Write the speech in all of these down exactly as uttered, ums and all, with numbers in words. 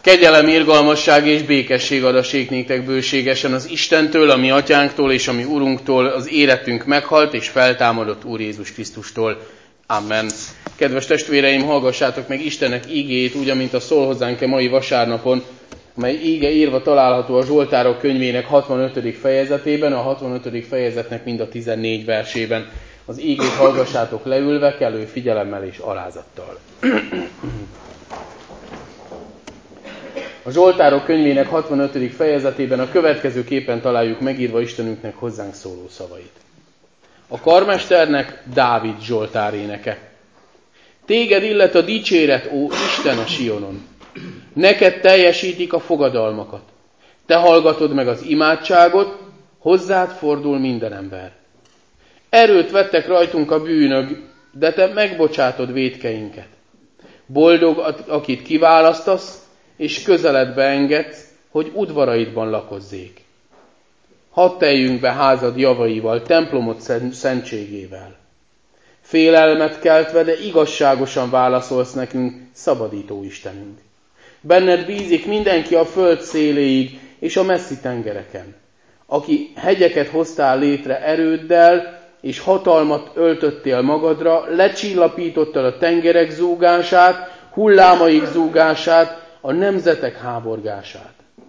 Kegyelem, irgalmasság és békesség adassék néktek bőségesen az Istentől, a mi atyánktól és a mi Urunktól, az életünk meghalt és feltámadott Úr Jézus Krisztustól. Amen. Kedves testvéreim, hallgassátok meg Istennek ígéjét, úgy, amint a szól hozzánk a mai vasárnapon, mely íge írva található a Zsoltárok könyvének hatvanötödik fejezetében, a hatvanötödik fejezetnek mind a tizennégy versében. Az ígét hallgassátok leülve, kellő figyelemmel és alázattal. A Zsoltárok könyvének hatvanötödik fejezetében a következőképpen találjuk megírva Istenünknek hozzánk szóló szavait. A karmesternek Dávid Zsoltár éneke. Téged illet a dicséret, ó Isten a Sionon. Neked teljesítik a fogadalmakat. Te hallgatod meg az imádságot, hozzád fordul minden ember. Erőt vettek rajtunk a bűnök, de te megbocsátod vétkeinket. Boldog, akit kiválasztasz, és közeledbe engedsz, hogy udvaraidban lakozzék. Hadd teljünk be házad javaival, templomod szentségével. Félelmet keltve, de igazságosan válaszolsz nekünk, szabadító Istenünk. Benned bízik mindenki a föld széléig és a messzi tengereken. Aki hegyeket hoztál létre erőddel, és hatalmat öltöttél magadra, lecsillapítottad a tengerek zúgását, hullámaik zúgását, a nemzetek háborgását.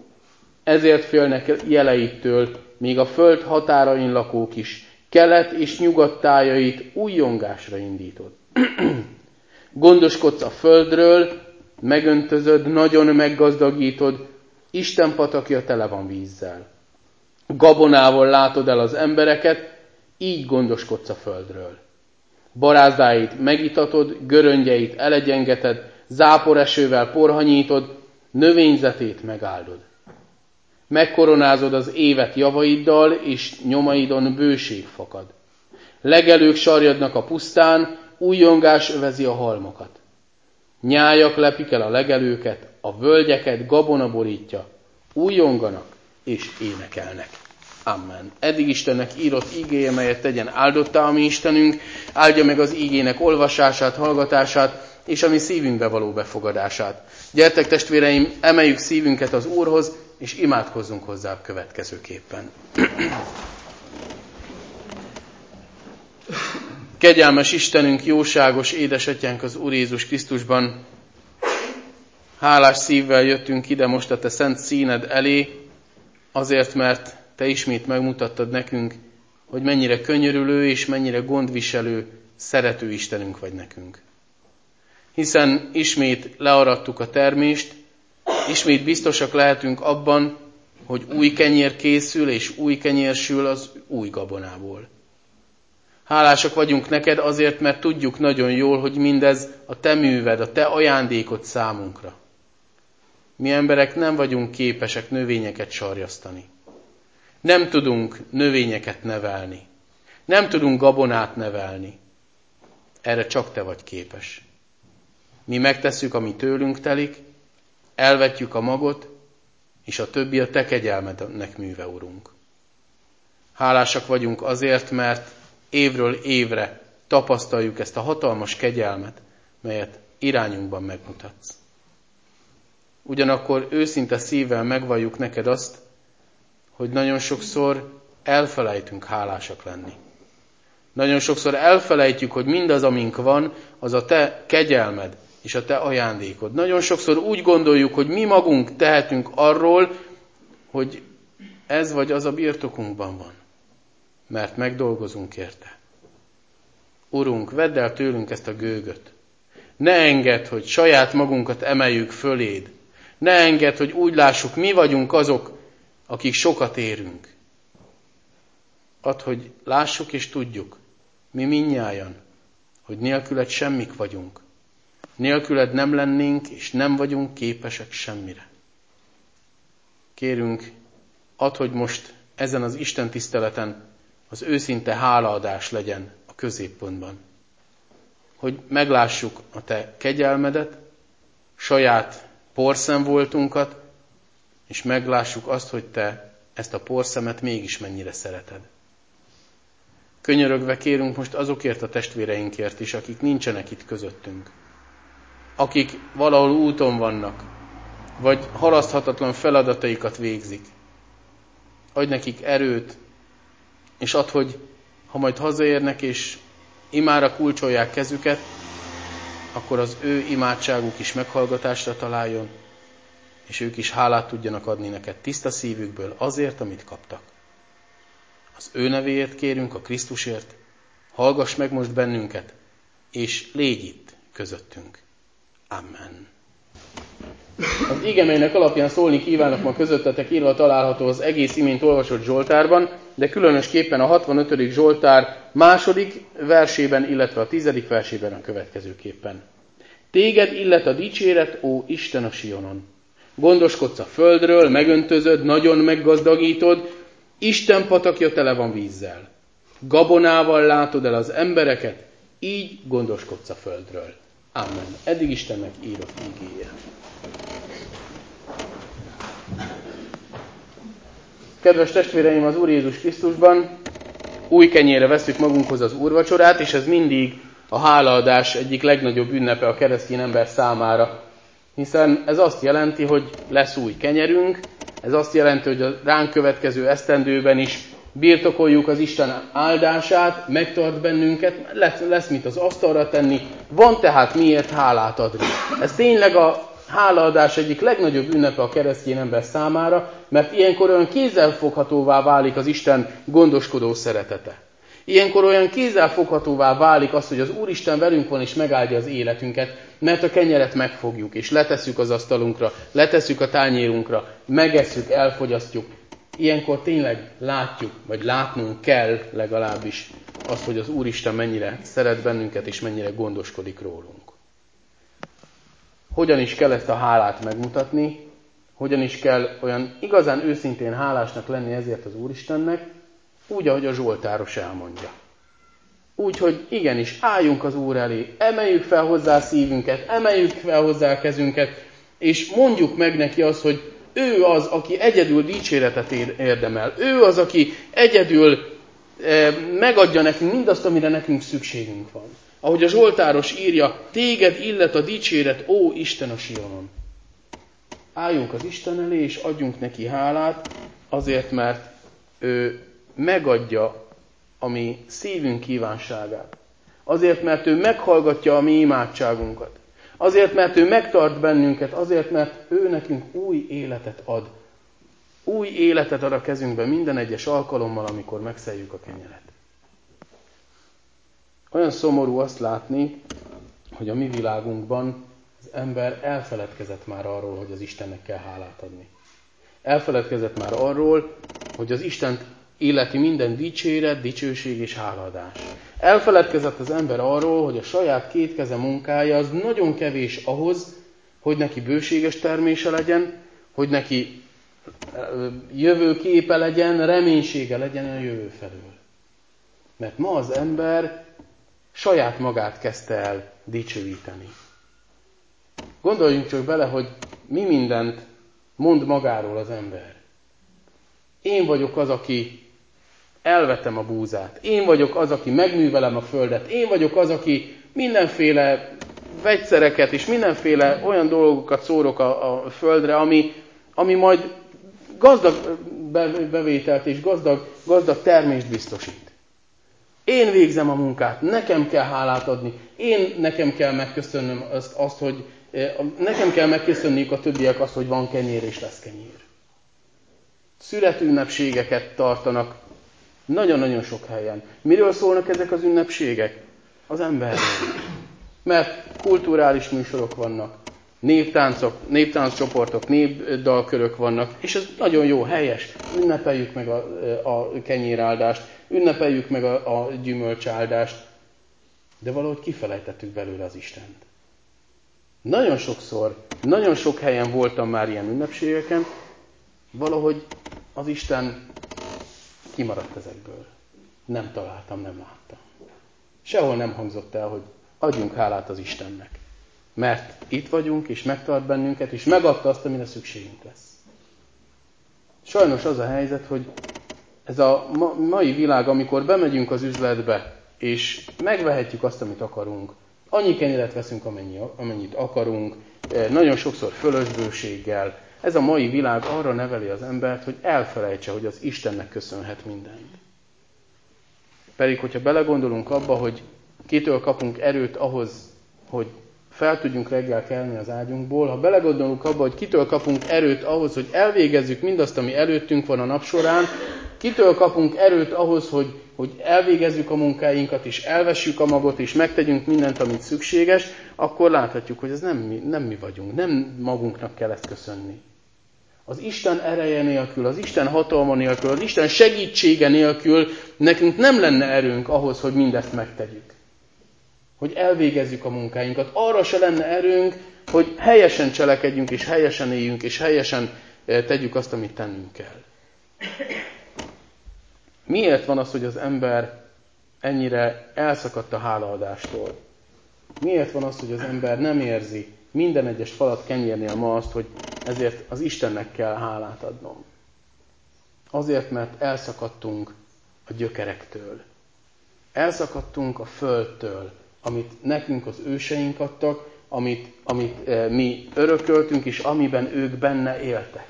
Ezért félnek jeleitől, még a föld határain lakók is, kelet és nyugat tájait újjongásra indítod. Gondoskodsz a földről, megöntözöd, nagyon meggazdagítod, Isten patakja tele van vízzel. Gabonával látod el az embereket, így gondoskodsz a földről. Barázdáit megitatod, göröngyeit elegyengeted, záporesővel porhanyítod, növényzetét megáldod. Megkoronázod az évet javaiddal, és nyomaidon bőség fakad. Legelők sarjadnak a pusztán, újjongás övezi a halmokat. Nyájak lepik el a legelőket, a völgyeket gabona borítja, újjonganak és énekelnek. Amen. Eddig Istennek írott ígéje, melyet tegyen áldottá a mi Istenünk, áldja meg az ígének olvasását, hallgatását, és a mi szívünkbe való befogadását. Gyertek testvéreim, emeljük szívünket az Úrhoz, és imádkozzunk hozzá következőképpen. Kegyelmes Istenünk, jóságos édesatyánk az Úr Jézus Krisztusban, hálás szívvel jöttünk ide most a te szent színed elé, azért, mert te ismét megmutattad nekünk, hogy mennyire könyörülő és mennyire gondviselő, szerető Istenünk vagy nekünk. Hiszen ismét learadtuk a termést, ismét biztosak lehetünk abban, hogy új kenyér készül, és új kenyér sül az új gabonából. Hálásak vagyunk neked azért, mert tudjuk nagyon jól, hogy mindez a te műved, a te ajándékod számunkra. Mi emberek nem vagyunk képesek növényeket sarjasztani. Nem tudunk növényeket nevelni. Nem tudunk gabonát nevelni. Erre csak te vagy képes. Mi megtesszük, ami tőlünk telik, elvetjük a magot, és a többi a te kegyelmednek műve, Urunk. Hálásak vagyunk azért, mert évről évre tapasztaljuk ezt a hatalmas kegyelmet, melyet irányunkban megmutatsz. Ugyanakkor őszinte szívvel megvalljuk neked azt, hogy nagyon sokszor elfelejtünk hálásak lenni. Nagyon sokszor elfelejtjük, hogy mindaz, amink van, az a te kegyelmed és a te ajándékod. Nagyon sokszor úgy gondoljuk, hogy mi magunk tehetünk arról, hogy ez vagy az a birtokunkban van, mert megdolgozunk érte. Urunk, vedd el tőlünk ezt a gőgöt. Ne engedd, hogy saját magunkat emeljük föléd. Ne engedd, hogy úgy lássuk, mi vagyunk azok, akik sokat érünk. Add, hogy lássuk és tudjuk, mi mindnyájan, hogy nélküled semmik vagyunk. Nélküled nem lennénk, és nem vagyunk képesek semmire. Kérünk, add, hogy most ezen az Isten tiszteleten az őszinte hálaadás legyen a középpontban. Hogy meglássuk a te kegyelmedet, saját porszemvoltunkat, és meglássuk azt, hogy te ezt a porszemet mégis mennyire szereted. Könyörögve kérünk most azokért a testvéreinkért is, akik nincsenek itt közöttünk. Akik valahol úton vannak, vagy halaszthatatlan feladataikat végzik. Adj nekik erőt, és add, hogy ha majd hazaérnek, és imára kulcsolják kezüket, akkor az ő imádságuk is meghallgatásra találjon, és ők is hálát tudjanak adni neked tiszta szívükből azért, amit kaptak. Az ő nevéért kérünk, a Krisztusért, hallgass meg most bennünket, és légy itt közöttünk. Amen. Az igemeinek alapján szólni kívánok ma közöttetek, írva található az egész imént olvasott Zsoltárban, de különösképpen a hatvanötödik Zsoltár második versében, illetve a tizedik versében a következőképpen. Téged illet a dicséret, ó Isten a Sionon. Gondoskodsz a földről, megöntözöd, nagyon meggazdagítod, Isten patakja tele van vízzel. Gabonával látod el az embereket, így gondoskodsz a földről. Amen. Eddig Istennek írott ígéje. Kedves testvéreim, az Úr Jézus Krisztusban új kenyérre vesszük magunkhoz az úrvacsorát, és ez mindig a hálaadás egyik legnagyobb ünnepe a keresztény ember számára. Hiszen ez azt jelenti, hogy lesz új kenyerünk, ez azt jelenti, hogy a ránk következő esztendőben is birtokoljuk az Isten áldását, megtart bennünket, lesz, lesz mit az asztalra tenni, van tehát miért hálát adni. Ez tényleg a hálaadás egyik legnagyobb ünnepe a keresztény ember számára, mert ilyenkor olyan kézzelfoghatóvá válik az Isten gondoskodó szeretete. Ilyenkor olyan kézzelfoghatóvá válik az, hogy az Úristen velünk van és megáldja az életünket, mert a kenyeret megfogjuk és letesszük az asztalunkra, letesszük a tányérunkra, megesszük, elfogyasztjuk. Ilyenkor tényleg látjuk, vagy látnunk kell legalábbis azt, hogy az Úristen mennyire szeret bennünket és mennyire gondoskodik rólunk. Hogyan is kell ezt a hálát megmutatni, hogyan is kell olyan igazán őszintén hálásnak lenni ezért az Úristennek, úgy, ahogy a Zsoltáros elmondja. Úgy, hogy igenis, álljunk az Úr elé, emeljük fel hozzá a szívünket, emeljük fel hozzá a kezünket, és mondjuk meg neki azt, hogy ő az, aki egyedül dicséretet érdemel. Ő az, aki egyedül e, megadja nekünk mindazt, amire nekünk szükségünk van. Ahogy a Zsoltáros írja, téged illet a dicséret, ó Isten a Sionon. Álljunk az Isten elé, és adjunk neki hálát, azért, mert ő megadja a mi szívünk kívánságát. Azért, mert ő meghallgatja a mi imádságunkat. Azért, mert ő megtart bennünket, azért, mert ő nekünk új életet ad. Új életet ad a kezünkbe minden egyes alkalommal, amikor megszeljük a kenyeret. Olyan szomorú azt látni, hogy a mi világunkban az ember elfeledkezett már arról, hogy az Istennek kell hálát adni. Elfeledkezett már arról, hogy az Istent illeti minden dicséret, dicsőség és hálaadás. Elfeledkezett az ember arról, hogy a saját két keze munkája az nagyon kevés ahhoz, hogy neki bőséges termése legyen, hogy neki jövőképe legyen, reménysége legyen a jövő felől. Mert ma az ember saját magát kezdte el dicsőíteni. Gondoljunk csak bele, hogy mi mindent mond magáról az ember. Én vagyok az, aki elvetem a búzát. Én vagyok az, aki megművelem a földet. Én vagyok az, aki mindenféle vegyszereket és mindenféle olyan dolgokat szórok a, a földre, ami, ami majd gazdag bevételt és gazdag, gazdag termést biztosít. Én végzem a munkát, nekem kell hálát adni, én nekem kell megköszönnöm azt, azt hogy nekem kell megköszönniük a többiek azt, hogy van kenyér és lesz kenyér. Születőünnepségeket tartanak nagyon-nagyon sok helyen. Miről szólnak ezek az ünnepségek? Az emberről. Mert kulturális műsorok vannak, néptáncok, néptánccsoportok, népdalkörök vannak, és ez nagyon jó, helyes. Ünnepeljük meg a, a kenyéráldást, ünnepeljük meg a, a gyümölcsáldást, de valahogy kifelejtettük belőle az Istent. Nagyon sokszor, nagyon sok helyen voltam már ilyen ünnepségeken, valahogy az Isten kimaradt ezekből. Nem találtam, nem láttam. Sehol nem hangzott el, hogy adjunk hálát az Istennek. Mert itt vagyunk, és megtart bennünket, és megadta azt, amire szükségünk lesz. Sajnos az a helyzet, hogy ez a mai világ, amikor bemegyünk az üzletbe, és megvehetjük azt, amit akarunk, annyi kenyeret veszünk, amennyi, amennyit akarunk, nagyon sokszor fölösbőséggel. Ez a mai világ arra neveli az embert, hogy elfelejtse, hogy az Istennek köszönhet mindent. Pedig, hogyha belegondolunk abba, hogy kitől kapunk erőt ahhoz, hogy fel tudjunk reggel kelni az ágyunkból, ha belegondolunk abba, hogy kitől kapunk erőt ahhoz, hogy elvégezzük mindazt, ami előttünk van a nap során, kitől kapunk erőt ahhoz, hogy, hogy elvégezzük a munkáinkat, és elvessük a magot, és megtegyünk mindent, amit szükséges, akkor láthatjuk, hogy ez nem mi, nem mi vagyunk, nem magunknak kell ezt köszönni. Az Isten ereje nélkül, az Isten hatalma nélkül, az Isten segítsége nélkül nekünk nem lenne erőnk ahhoz, hogy mindezt megtegyük. Hogy elvégezzük a munkáinkat. Arra se lenne erőnk, hogy helyesen cselekedjünk, és helyesen éljünk, és helyesen tegyük azt, amit tennünk kell. Miért van az, hogy az ember ennyire elszakadt a hálaadástól? Miért van az, hogy az ember nem érzi minden egyes falat kenyérnél ma azt, hogy ezért az Istennek kell hálát adnom? Azért, mert elszakadtunk a gyökerektől. Elszakadtunk a földtől, amit nekünk az őseink adtak, amit, amit e, mi örököltünk, és amiben ők benne éltek.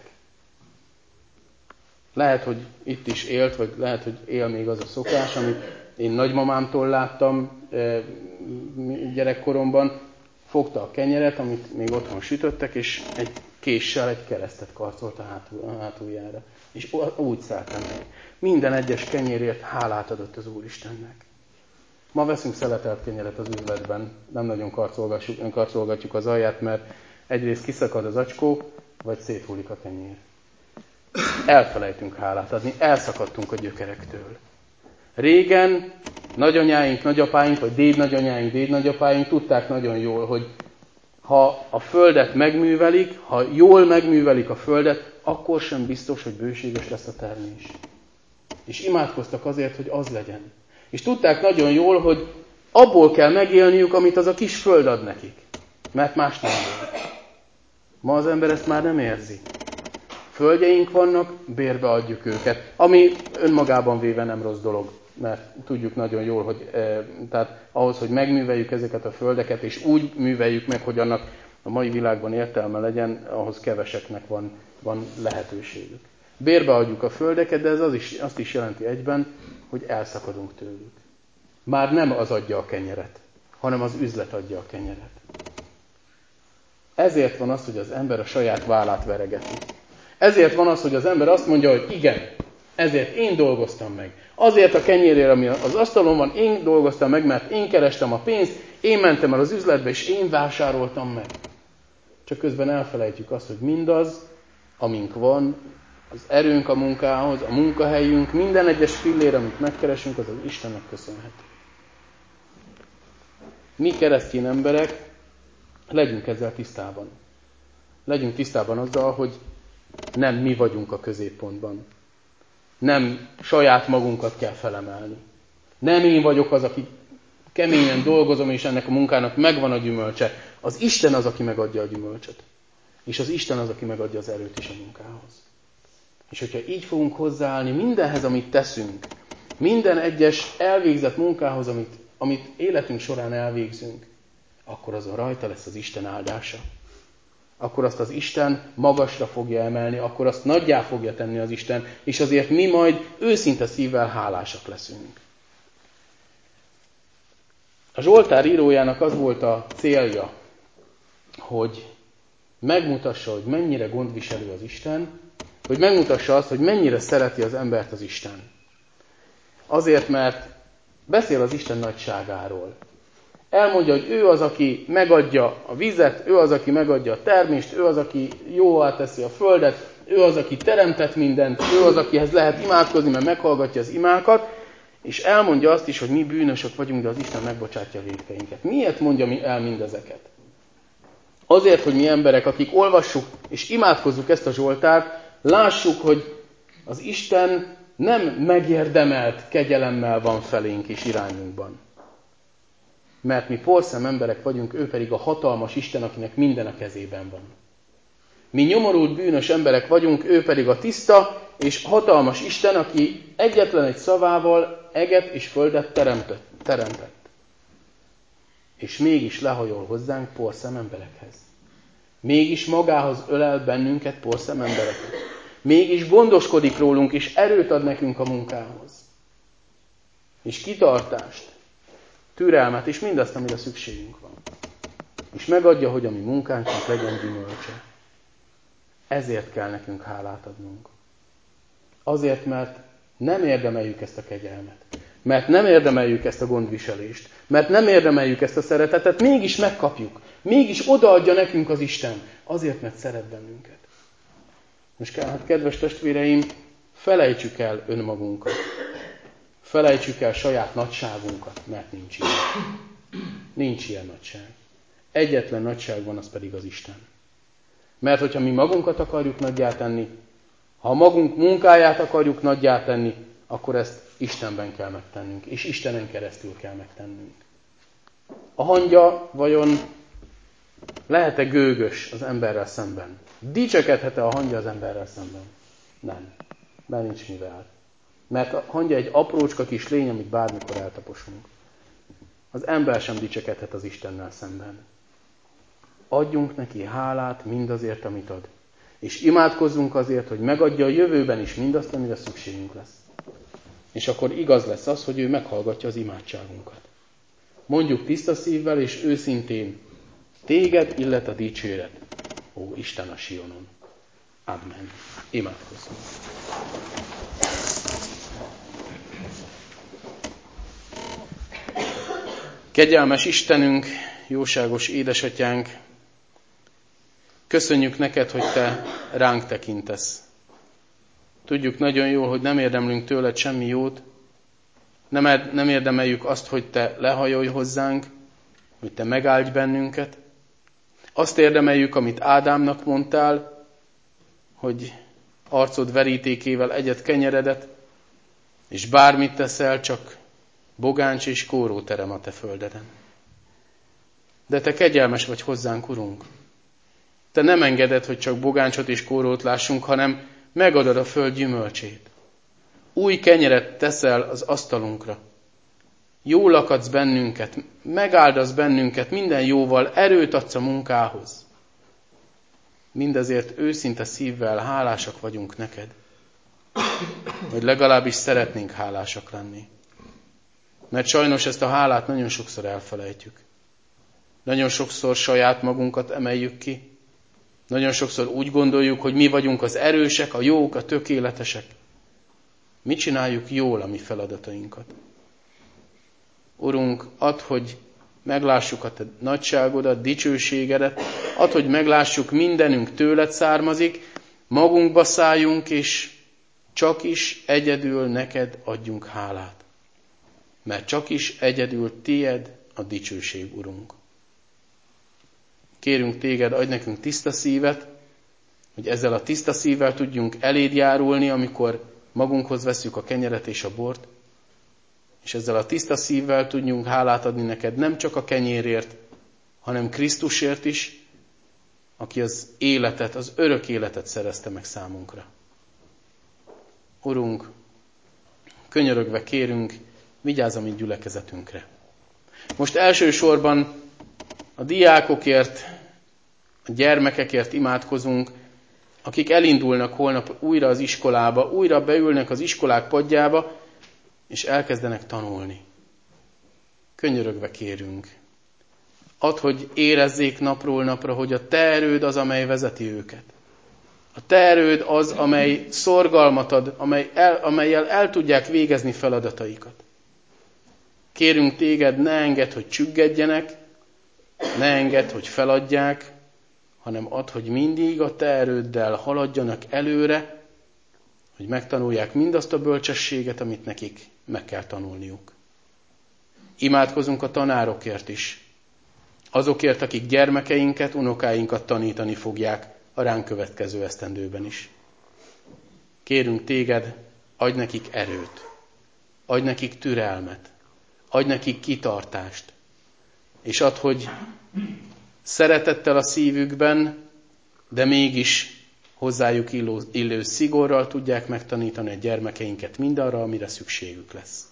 Lehet, hogy itt is élt, vagy lehet, hogy él még az a szokás, amit én nagymamámtól láttam e, gyerekkoromban. Fogta a kenyeret, amit még otthon sütöttek, és egy késsel egy keresztet karcolt a, hátul, a hátuljára. És úgy szálltam meg. Minden egyes kenyérért hálát adott az Úristennek. Ma veszünk szeletelt kenyeret az üzletben, nem nagyon karcolgatjuk az alját, mert egyrészt kiszakad az acskó, vagy széthullik a kenyér. Elfelejtünk hálát adni, elszakadtunk a gyökerektől. Régen nagyanyáink, nagyapáink, vagy dédnagyanyáink, dédnagyapáink tudták nagyon jól, hogy ha a földet megművelik, ha jól megművelik a földet, akkor sem biztos, hogy bőséges lesz a termés. És imádkoztak azért, hogy az legyen. És tudták nagyon jól, hogy abból kell megélniük, amit az a kis föld ad nekik. Mert más nem van. Ma az ember ezt már nem érzi. Földjeink vannak, bérbe adjuk őket. Ami önmagában véve nem rossz dolog. Mert tudjuk nagyon jól, hogy e, tehát ahhoz, hogy megműveljük ezeket a földeket, és úgy műveljük meg, hogy annak a mai világban értelme legyen, ahhoz keveseknek van, van lehetőségük. Bérbe adjuk a földeket, de ez az is, azt is jelenti egyben, hogy elszakadunk tőlük. Már nem az adja a kenyeret, hanem az üzlet adja a kenyeret. Ezért van az, hogy az ember a saját vállát veregeti. Ezért van az, hogy az ember azt mondja, hogy igen, ezért én dolgoztam meg. Azért a kenyérért, ami az asztalon van, én dolgoztam meg, mert én kerestem a pénzt, én mentem el az üzletbe, és én vásároltam meg. Csak közben elfelejtjük azt, hogy mindaz, amink van, az erőnk a munkához, a munkahelyünk, minden egyes fillér, amit megkeresünk, az az Istennek köszönhető. Mi keresztény emberek legyünk ezzel tisztában. Legyünk tisztában azzal, hogy nem mi vagyunk a középpontban. Nem saját magunkat kell felemelni. Nem én vagyok az, aki keményen dolgozom, és ennek a munkának megvan a gyümölcse. Az Isten az, aki megadja a gyümölcsöt. És az Isten az, aki megadja az erőt is a munkához. És hogyha így fogunk hozzáállni mindenhez, amit teszünk, minden egyes elvégzett munkához, amit, amit életünk során elvégzünk, akkor azon rajta lesz az Isten áldása. Akkor azt az Isten magasra fogja emelni, akkor azt nagyjá fogja tenni az Isten, és azért mi majd őszinte szívvel hálásak leszünk. A Zsoltár írójának az volt a célja, hogy megmutassa, hogy mennyire gondviselő az Isten, hogy megmutassa azt, hogy mennyire szereti az embert az Isten. Azért, mert beszél az Isten nagyságáról. Elmondja, hogy ő az, aki megadja a vizet, ő az, aki megadja a termést, ő az, aki jóvá teszi a földet, ő az, aki teremtett mindent, ő az, akihez lehet imádkozni, mert meghallgatja az imákat, és elmondja azt is, hogy mi bűnösök vagyunk, de az Isten megbocsátja a vétkeinket. Miért mondja el mindezeket? Azért, hogy mi emberek, akik olvassuk és imádkozzuk ezt a Zsoltárt, lássuk, hogy az Isten nem megérdemelt kegyelemmel van felénk és irányunkban. Mert mi porszem emberek vagyunk, ő pedig a hatalmas Isten, akinek minden a kezében van. Mi nyomorult bűnös emberek vagyunk, ő pedig a tiszta és hatalmas Isten, aki egyetlen egy szavával eget és földet teremtett. teremtett. És mégis lehajol hozzánk porszem emberekhez. Mégis magához ölel bennünket porszemembereket. Mégis gondoskodik rólunk, és erőt ad nekünk a munkához. És kitartást, türelmet, és mindazt, amire szükségünk van. És megadja, hogy a mi munkánknak legyen gyümölcse. Ezért kell nekünk hálát adnunk. Azért, mert nem érdemeljük ezt a kegyelmet. Mert nem érdemeljük ezt a gondviselést. Mert nem érdemeljük ezt a szeretetet, mégis megkapjuk. Mégis odaadja nekünk az Isten. Azért, mert szeret bennünket. Most hát, kedves testvéreim, felejtsük el önmagunkat. Felejtsük el saját nagyságunkat, mert nincs ilyen. Nincs ilyen nagyság. Egyetlen nagyság van, az pedig az Isten. Mert hogyha mi magunkat akarjuk nagyjá tenni, ha magunk munkáját akarjuk nagyjá tenni, akkor ezt Istenben kell megtennünk, és Istenen keresztül kell megtennünk. A hangya vajon lehet-e gőgös az emberrel szemben? Dicsekedhet-e a hangya az emberrel szemben? Nem. Mert nincs mivel. Mert a hangya egy aprócska kis lény, amit bármikor eltaposunk. Az ember sem dicsekedhet az Istennel szemben. Adjunk neki hálát mindazért, amit ad. És imádkozzunk azért, hogy megadja a jövőben is mindazt, amire szükségünk lesz. És akkor igaz lesz az, hogy ő meghallgatja az imádságunkat. Mondjuk tiszta szívvel és őszintén, téged illet a dicséret, ó Isten a Sionon. Amen. Imádkozzunk. Kegyelmes Istenünk, jóságos édesatyánk, köszönjük neked, hogy te ránk tekintesz. Tudjuk nagyon jól, hogy nem érdemlünk tőled semmi jót, nem, nem érdemeljük azt, hogy te lehajolj hozzánk, hogy te megáldj bennünket. Azt érdemeljük, amit Ádámnak mondtál, hogy arcod verítékével egyet kenyeredet, és bármit teszel, csak bogáncs és kóró terem a te földeden. De te kegyelmes vagy hozzánk, Urunk. Te nem engeded, hogy csak bogáncsot és kórót lássunk, hanem megadod a föld gyümölcsét. Új kenyeret teszel az asztalunkra. Jól akadsz bennünket, megáldasz bennünket minden jóval, erőt adsz a munkához. Mindezért őszinte szívvel hálásak vagyunk neked. Vagy legalábbis szeretnénk hálásak lenni. Mert sajnos ezt a hálát nagyon sokszor elfelejtjük. Nagyon sokszor saját magunkat emeljük ki. Nagyon sokszor úgy gondoljuk, hogy mi vagyunk az erősek, a jók, a tökéletesek. Mi csináljuk jól a mi feladatainkat. Urunk, add, hogy meglássuk a te nagyságodat, dicsőségedet, add, hogy meglássuk, mindenünk tőled származik, magunkba szálljunk, és csak is egyedül neked adjunk hálát. Mert csak is egyedül tied a dicsőség, Urunk. Kérünk téged, adj nekünk tiszta szívet, hogy ezzel a tiszta szívvel tudjunk eléd járulni, amikor magunkhoz vesszük a kenyeret és a bort, és ezzel a tiszta szívvel tudjunk hálát adni neked nem csak a kenyérért, hanem Krisztusért is, aki az életet, az örök életet szerezte meg számunkra. Urunk, könyörögve kérünk, vigyázz a mi gyülekezetünkre. Most elsősorban a diákokért, a gyermekekért imádkozunk, akik elindulnak holnap újra az iskolába, újra beülnek az iskolák padjába, és elkezdenek tanulni. Könyörögve kérünk. Add, hogy érezzék napról napra, hogy a te erőd az, amely vezeti őket. A te erőd az, amely szorgalmat ad, amely el, amellyel el tudják végezni feladataikat. Kérünk téged, ne engedd, hogy csüggedjenek, ne engedd, hogy feladják, hanem add, hogy mindig a te erőddel haladjanak előre, hogy megtanulják mindazt a bölcsességet, amit nekik meg kell tanulniuk. Imádkozunk a tanárokért is. Azokért, akik gyermekeinket, unokáinkat tanítani fogják a ránk következő esztendőben is. Kérünk téged, adj nekik erőt, adj nekik türelmet, adj nekik kitartást, és add, hogy szeretettel a szívükben, de mégis hozzájuk illő, illő szigorral tudják megtanítani a gyermekeinket mindarra, amire szükségük lesz.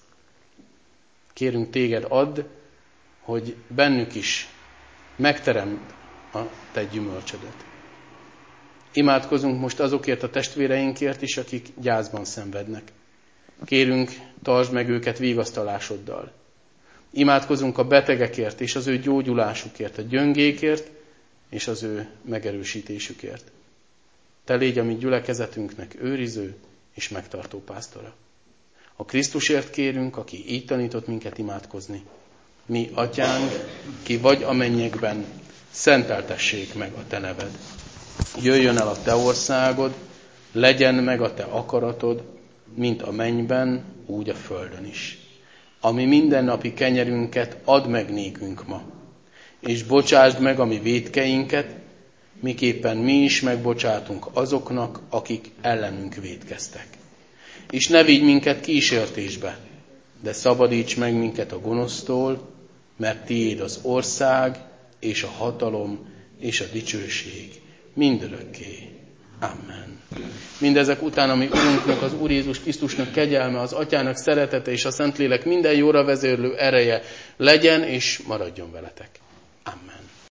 Kérünk téged, add, hogy bennük is megteremd a te gyümölcsödet. Imádkozunk most azokért a testvéreinkért is, akik gyászban szenvednek. Kérünk, tartsd meg őket vigasztalásoddal. Imádkozunk a betegekért és az ő gyógyulásukért, a gyöngékért és az ő megerősítésükért. Te légy a mi gyülekezetünknek őriző és megtartó pásztora. A Krisztusért kérünk, aki így tanított minket imádkozni. Mi, Atyánk, ki vagy a mennyekben, szenteltessék meg a te neved. Jöjjön el a te országod, legyen meg a te akaratod, mint a mennyben, úgy a földön is. Ami mindennapi kenyerünket add meg nékünk ma, és bocsásd meg a mi vétkeinket, miképpen mi is megbocsátunk azoknak, akik ellenünk vétkeztek. És ne vigy minket kísértésbe, de szabadíts meg minket a gonosztól, mert tiéd az ország, és a hatalom, és a dicsőség mindörökké. Amen. Mindezek után, ami Urunknak, az Úr Jézus Krisztusnak kegyelme, az Atyának szeretete és a Szentlélek minden jóra vezérlő ereje legyen és maradjon veletek. Amen.